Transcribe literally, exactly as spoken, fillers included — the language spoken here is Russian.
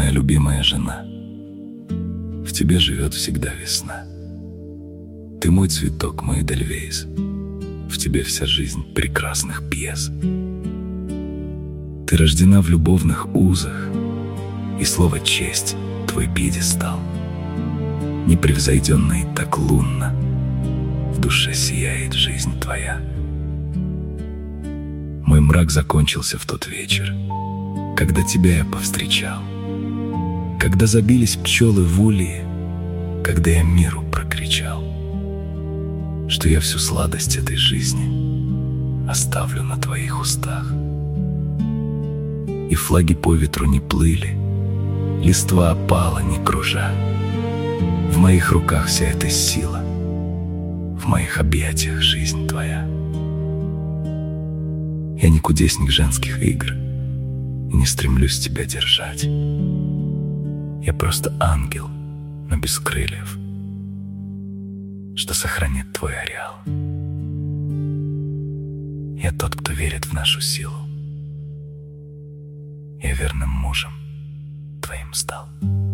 моя любимая жена. В тебе живет всегда весна. Ты мой цветок, мой эдельвейс. В тебе вся жизнь прекрасных пьес. Ты рождена в любовных узах, и слово «честь» — твой пьедестал. Непревзойденно и так лунно в душе сияет жизнь твоя. Мой мрак закончился в тот вечер, когда тебя я повстречал, когда забились пчелы в улье, когда я миру прокричал, что я всю сладость этой жизни оставлю на твоих устах. И флаги по ветру не плыли, листва опала не кружа. В моих руках вся эта сила, в моих объятиях жизнь твоя. Я не кудесник женских игр и не стремлюсь тебя держать. Я просто ангел, но без крыльев, что сохранит твой ареал. Я тот, кто верит в нашу силу. Я верным мужем твоим стал.